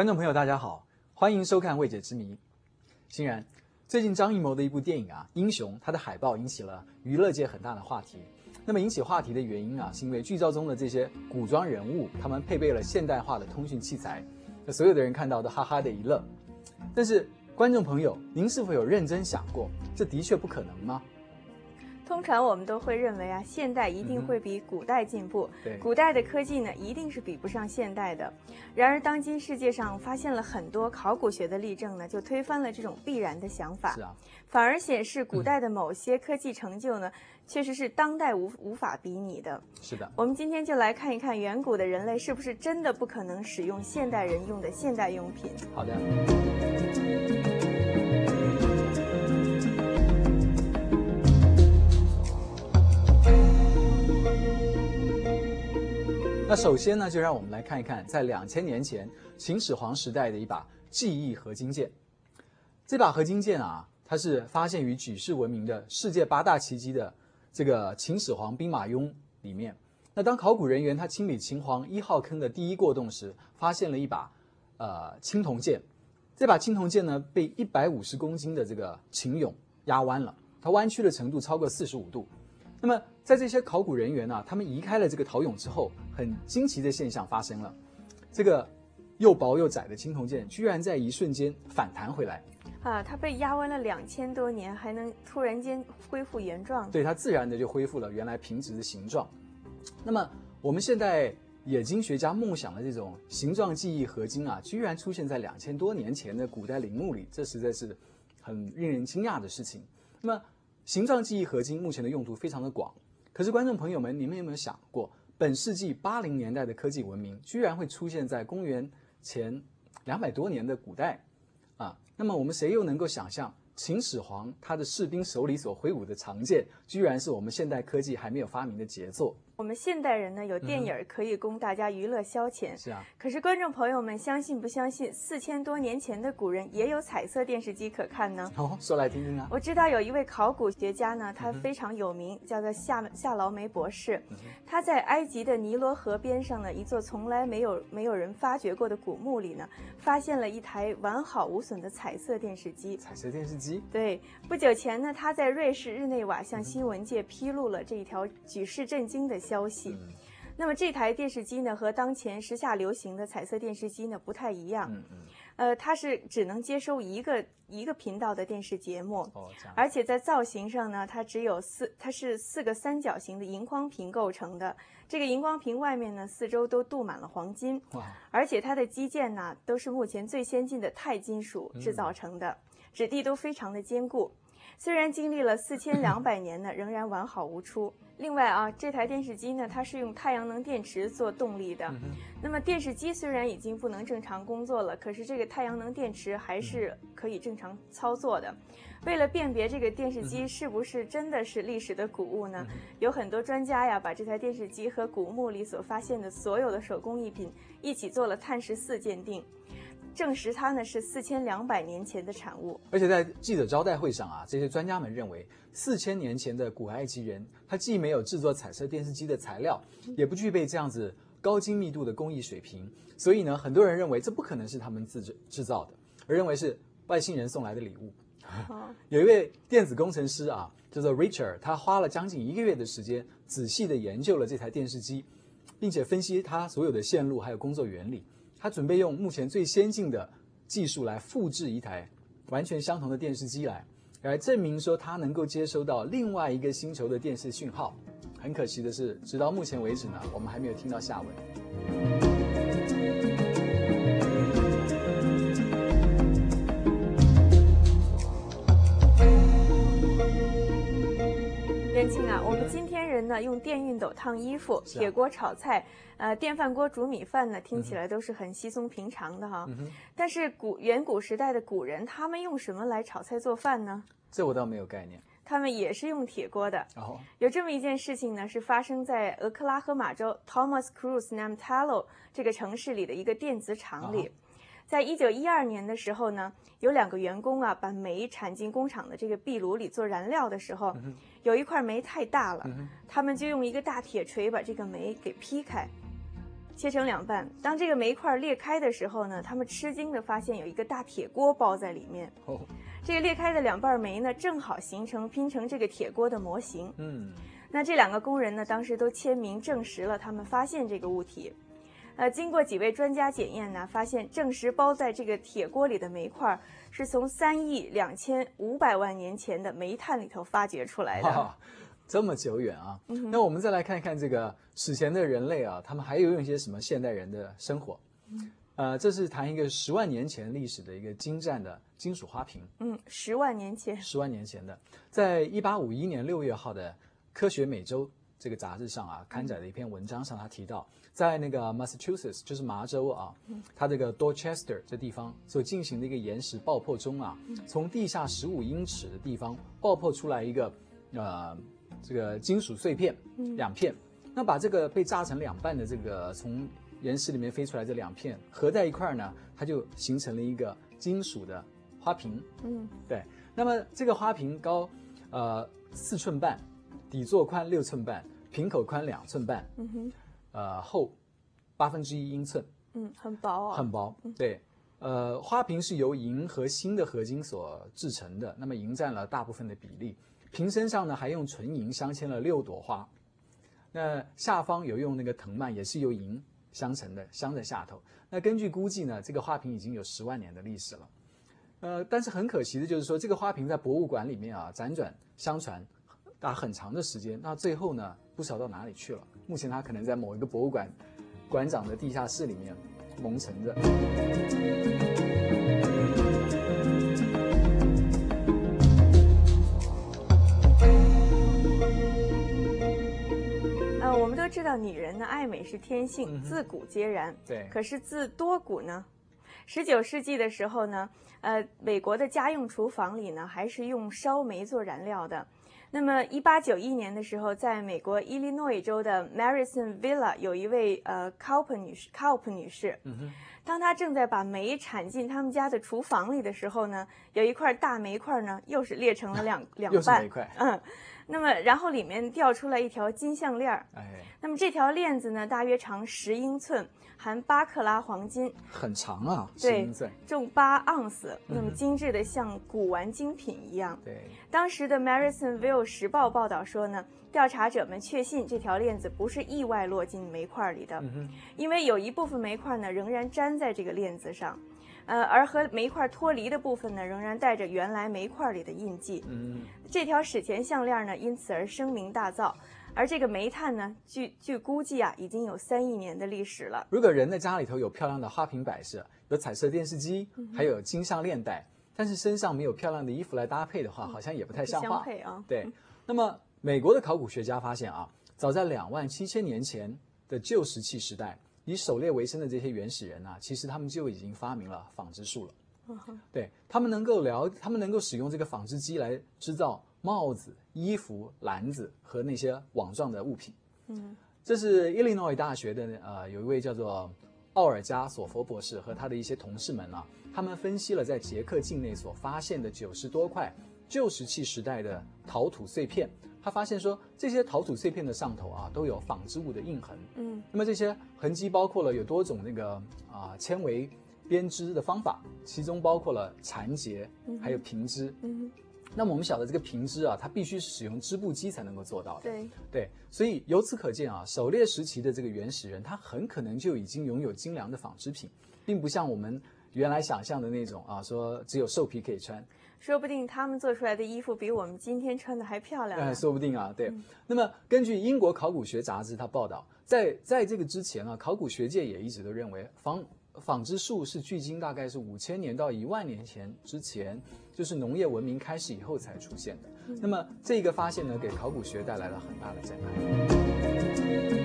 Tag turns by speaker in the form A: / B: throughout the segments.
A: 观众朋友，大家好，欢迎收看《未解之谜》。欣然，最近张艺谋的一部电影《英雄》，它的海报引起了娱乐界很大的话题。那么引起话题的原因是因为剧照中的这些古装人物，他们配备了现代化的通讯器材，那所有的人看到都哈哈的一乐。但是，观众朋友，您是否有认真想过，这的确不可能吗？
B: 通常我们都会认为现代一定会比古代进步，古代的科技呢一定是比不上现代的。然而，当今世界上发现了很多考古学的例证呢，就推翻了这种必然的想法。
A: 是啊，
B: 反而显示古代的某些科技成就呢，确实是当代无法比拟的。
A: 是的，
B: 我们今天就来看一看远古的人类是不是真的不可能使用现代人用的现代用品。
A: 好的。那首先呢，就让我们来看一看，在2000年前秦始皇时代的一把记忆合金剑。这把合金剑它是发现于举世闻名的世界8大奇迹的这个秦始皇兵马俑里面。那当考古人员他清理秦皇1号坑的第一过洞时，发现了一把青铜剑。这把青铜剑呢，被150公斤的这个秦俑压弯了，它弯曲的程度超过45度。那么，在这些考古人员他们移开了这个陶俑之后，很惊奇的现象发生了，这个又薄又窄的青铜剑居然在一瞬间反弹回来。
B: 它被压弯了2000多年，还能突然间恢复原状。
A: 对，它自然的就恢复了原来平直的形状。那么，我们现代冶金学家梦想的这种形状记忆合金居然出现在2000多年前的古代陵墓里，这实在是很令人惊讶的事情。那么，形状记忆合金目前的用途非常的广，可是观众朋友们，你们有没有想过，本世纪80年代的科技文明居然会出现在公元前200多年的古代那么我们谁又能够想象秦始皇他的士兵手里所挥舞的长剑，居然是我们现代科技还没有发明的杰作？
B: 我们现代人呢，有电影可以供大家娱乐消遣。
A: 是啊，
B: 可是观众朋友们相信不相信，4000多年前的古人也有彩色电视机可看呢？
A: 说来听听啊。
B: 我知道有一位考古学家呢，他非常有名，叫做夏劳梅博士。他在埃及的尼罗河边上呢，一座从来没有人发掘过的古墓里呢，发现了一台完好无损的彩色电视机。
A: 彩色电视机？
B: 对，不久前呢，他在瑞士日内瓦向新闻界披露了这一条举世震惊的消息。那么这台电视机呢，和当前时下流行的彩色电视机呢不太一样。它是只能接收一个频道的电视节目，而且在造型上呢，它是4个三角形的荧光屏构成的。这个荧光屏外面呢，四周都镀满了黄金，而且它的基件呢，都是目前最先进的钛金属制造成的，质地都非常的坚固。虽然经历了4200年呢，仍然完好无出。另外这台电视机呢，它是用太阳能电池做动力的。那么电视机虽然已经不能正常工作了，可是这个太阳能电池还是可以正常操作的。为了辨别这个电视机是不是真的是历史的古物呢，有很多专家把这台电视机和古墓里所发现的所有的手工艺品一起做了碳14鉴定，证实它呢是4200年前的产物。
A: 而且在记者招待会上这些专家们认为，4000年前的古埃及人，他既没有制作彩色电视机的材料，也不具备这样子高精密度的工艺水平，所以呢，很多人认为这不可能是他们制造的，而认为是外星人送来的礼物。有一位电子工程师叫做 Richard， 他花了将近1个月的时间，仔细的研究了这台电视机，并且分析它所有的线路还有工作原理。他准备用目前最先进的技术来复制一台完全相同的电视机来证明说它能够接收到另外一个星球的电视讯号。很可惜的是，直到目前为止呢，我们还没有听到下文。
B: 元庆我们今天人呢用电熨斗烫衣服，铁锅炒菜，电饭锅煮米饭呢，听起来都是很稀松平常的但是远古时代的古人，他们用什么来炒菜做饭呢？
A: 这我倒没有概念。
B: 他们也是用铁锅的。有这么一件事情呢，是发生在俄克拉荷马州 Thomas Cruz Namtalo 这个城市里的一个电子厂里。在1912年的时候呢，有2个员工把煤铲进工厂的这个壁炉里做燃料的时候，有一块煤太大了，他们就用一个大铁锤把这个煤给劈开。 切成2半。当这个煤块裂开的时候呢，他们吃惊地发现有一个大铁锅包在里面。这个裂开的2瓣煤呢，正好拼成这个铁锅的模型。那这2个工人呢，当时都签名证实了他们发现这个物体。经过几位专家检验呢，发现证实包在这个铁锅里的煤块是从3.25亿年前的煤炭里头发掘出来的。
A: 这么久远啊！那我们再来看看这个史前的人类啊，他们还有用一些什么现代人的生活？这是谈一个10万年前历史的一个精湛的金属花瓶。
B: 10万年前
A: ，10万年前的，在1851年6月号的《科学美洲》这个杂志上啊刊载的一篇文章上，他提到，在那个 Massachusetts 就是麻州啊，它这个 Dorchester 这地方所进行的一个岩石爆破中啊，从地下15英尺的地方爆破出来一个这个金属碎片2片，那把这个被炸成2半的这个从岩石里面飞出来这2片合在一块呢，它就形成了一个金属的花瓶。对。那么这个花瓶高4寸半，底座宽6寸半，瓶口宽2寸半，厚1/8英寸，
B: 很薄啊，
A: 很薄。对。花瓶是由银和锌的合金所制成的，那么银占了大部分的比例。瓶身上呢还用纯银镶嵌了6朵花，那下方有用那个藤蔓，也是由银镶成的，镶在下头。那根据估计呢，这个花瓶已经有10万年的历史了。但是很可惜的就是说，这个花瓶在博物馆里面啊辗转相传很长的时间，那最后呢不晓得到哪里去了。目前它可能在某一个博物馆馆长的地下室里面蒙尘着。
B: 我们都知道女人呢爱美是天性，自古皆然。
A: 对。
B: 可是自多古呢？19世纪的时候呢，美国的家用厨房里呢还是用烧煤做燃料的。那么1891年的时候，在美国伊利诺伊州的 Marison Villa 有一位Kaup 女士，当她正在把煤铲进他们家的厨房里的时候呢，有一块大煤块呢，又是裂成了两半，
A: 又是煤块，
B: 那么然后里面掉出来一条金项链，那么这条链子呢，大约长10英寸，含8克拉黄金，
A: 很长啊，
B: 对，重8盎司，那么精致的像古玩精品一样。
A: 对，
B: 当时的 Marisonville 时报报道说呢，调查者们确信这条链子不是意外落进煤块里的，因为有一部分煤块呢仍然粘在这个链子上。而和煤块脱离的部分呢，仍然带着原来煤块里的印记。这条史前项链呢，因此而声名大噪。而这个煤炭呢，据估计啊，已经有3亿年的历史了。
A: 如果人的家里头有漂亮的花瓶摆设，有彩色电视机，还有金项链带，但是身上没有漂亮的衣服来搭配的话，好像也不太像话。
B: 相配啊。
A: 对。那么美国的考古学家发现啊，早在27000年前的旧石器时代，以狩猎为生的这些原始人啊，其实他们就已经发明了纺织术了。对，他们能够使用这个纺织机来制造帽子、衣服、篮子和那些网状的物品。这是伊利诺伊大学的有一位叫做奥尔加索佛博士和他的一些同事们啊，他们分析了在捷克境内所发现的90多块旧石器时代的陶土碎片。他发现说，这些陶土碎片的上头啊都有纺织物的印痕。那么这些痕迹包括了有多种那个纤维编织的方法，其中包括了缠结，还有平织。那么我们晓得这个平织啊，它必须是使用织布机才能够做到的。对，所以由此可见啊，狩猎时期的这个原始人，他很可能就已经拥有精良的纺织品，并不像我们原来想象的那种啊，说只有兽皮可以穿。
B: 说不定他们做出来的衣服比我们今天穿的还漂亮。
A: 说不定啊，对。那么根据英国考古学杂志它报道，在这个之前啊，考古学界也一直都认为纺织术是距今大概是5000年到1万年前之前，就是农业文明开始以后才出现的。那么这个发现呢，给考古学带来了很大的震撼。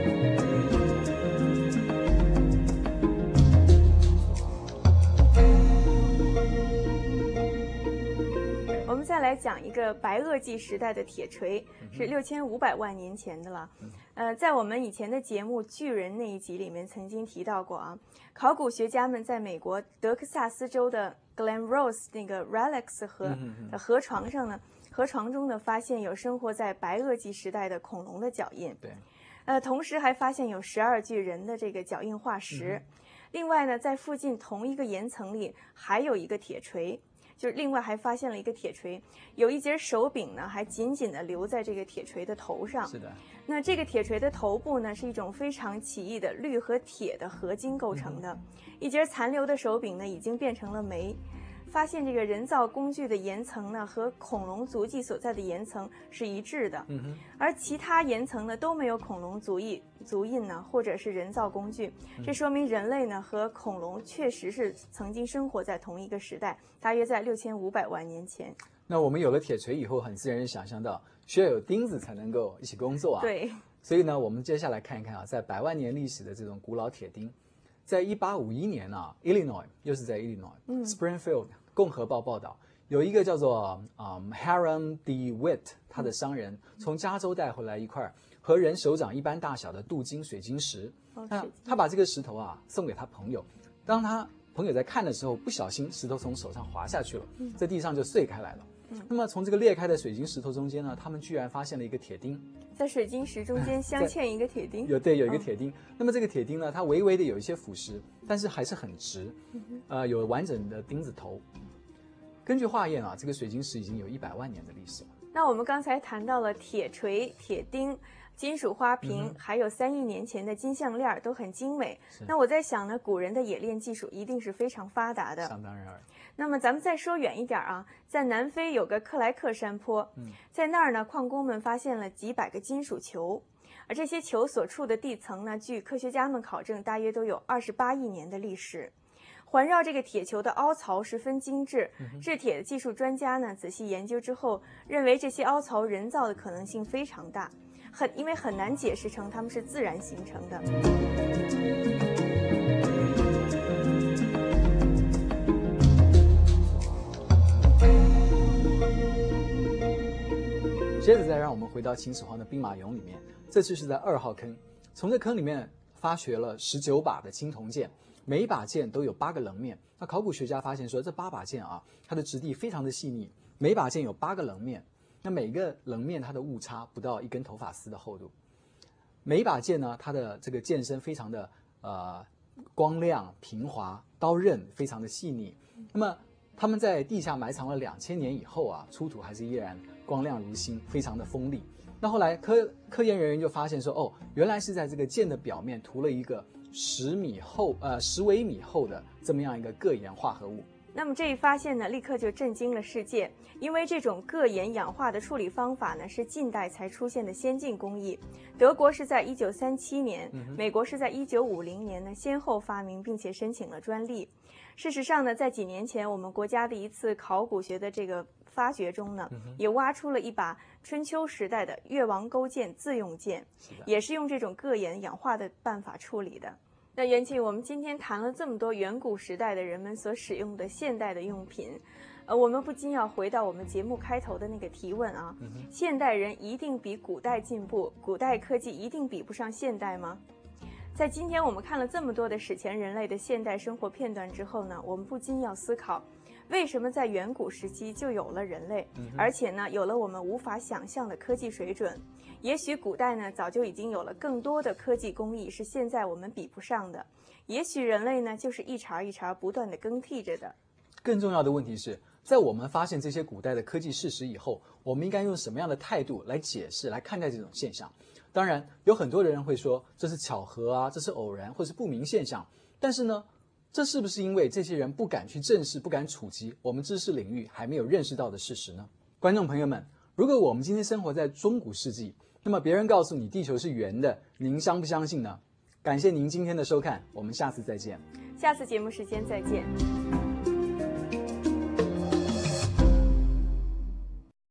B: 我们再来讲一个白垩纪时代的铁锤，是6500万年前的了。在我们以前的节目《巨人》那一集里面曾经提到过啊，考古学家们在美国德克萨斯州的 Glen Rose 那个 Relics 河的河床上呢，河床中呢发现有生活在白垩纪时代的恐龙的脚印。
A: 对。
B: 同时还发现有12具人的这个脚印化石。另外呢，在附近同一个岩层里还有一个铁锤，就是另外还发现了一个铁锤，有一节手柄呢还紧紧地留在这个铁锤的头上。
A: 是的。
B: 那这个铁锤的头部呢是一种非常奇异的铝和铁的合金构成的，一节残留的手柄呢已经变成了煤。发现这个人造工具的岩层呢和恐龙足迹所在的岩层是一致的，而其他岩层呢都没有恐龙足印呢，或者是人造工具。这说明人类呢和恐龙确实是曾经生活在同一个时代，大约在6500万年前。
A: 那我们有了铁锤以后，很自然想象到需要有钉子才能够一起工作啊。
B: 对。
A: 所以呢，我们接下来看一看啊，在100万年历史的这种古老铁钉，在1851年啊 ，Illinois 又是在 Illinois、Springfield 共和报报道，有一个叫做Hiram DeWitt 他的商人从加州带回来一块和人手掌一般大小的镀金水晶石。那他把这个石头啊送给他朋友，当他朋友在看的时候，不小心石头从手上滑下去了，在地上就碎开来了。那么从这个裂开的水晶石头中间呢，他们居然发现了一个铁钉，在
B: 水晶石中间镶嵌一个铁钉。
A: 有一个铁钉。那么这个铁钉呢，它微微的有一些腐蚀，但是还是很直，有完整的钉子头。根据化验啊，这个水晶石已经有100万年的历史了。
B: 那我们刚才谈到了铁锤、铁钉、金属花瓶，还有3亿年前的金项链都很精美。那我在想呢，古人的冶炼技术一定是非常发达的，
A: 相当然而。
B: 那么咱们再说远一点啊，在南非有个克莱克山坡，在那儿呢，矿工们发现了几百个金属球，而这些球所处的地层呢，据科学家们考证，大约都有28亿年的历史。环绕这个铁球的凹槽十分精致，制铁的技术专家呢仔细研究之后，认为这些凹槽人造的可能性非常大，因为很难解释成它们是自然形成的。
A: 接着再让我们回到秦始皇的兵马俑里面，这次是在2号坑，从这坑里面发掘了19把的青铜剑。每一把剑都有8个棱面，那考古学家发现说，这8把剑啊，它的质地非常的细腻，每把剑有8个棱面，那每个棱面它的误差不到1根头发丝的厚度。每一把剑呢，它的这个剑身非常的光亮平滑，刀刃非常的细腻。那么他们在地下埋藏了2000年以后啊，出土还是依然光亮如新，非常的锋利。那后来科研人员就发现说，哦，原来是在这个剑的表面涂了一个10微米厚的这么样一个铬盐化合物。
B: 那么这一发现呢，立刻就震惊了世界，因为这种铬盐氧化的处理方法呢，是近代才出现的先进工艺。德国是在1937年，美国是在1950年呢，先后发明并且申请了专利。事实上呢，在几年前，我们国家的一次考古学的这个发掘中呢，也挖出了一把春秋时代的越王勾践自用剑，也是用这种铬盐氧化的办法处理的。那元庆，我们今天谈了这么多远古时代的人们所使用的现代的用品，我们不禁要回到我们节目开头的那个提问啊：现代人一定比古代进步，古代科技一定比不上现代吗？在今天我们看了这么多的史前人类的现代生活片段之后呢，我们不禁要思考，为什么在远古时期就有了人类，而且呢，有了我们无法想象的科技水准？也许古代呢，早就已经有了更多的科技工艺是现在我们比不上的。也许人类呢，就是一茬一茬不断的更替着的。
A: 更重要的问题是，在我们发现这些古代的科技事实以后，我们应该用什么样的态度来解释、来看待这种现象？当然，有很多的人会说这是巧合啊，这是偶然或是不明现象。但是呢，这是不是因为这些人不敢去正视、不敢触及我们知识领域还没有认识到的事实呢？观众朋友们，如果我们今天生活在中古世纪，那么别人告诉你地球是圆的，您相不相信呢？感谢您今天的收看，我们下次再见。
B: 下次节目时间再见。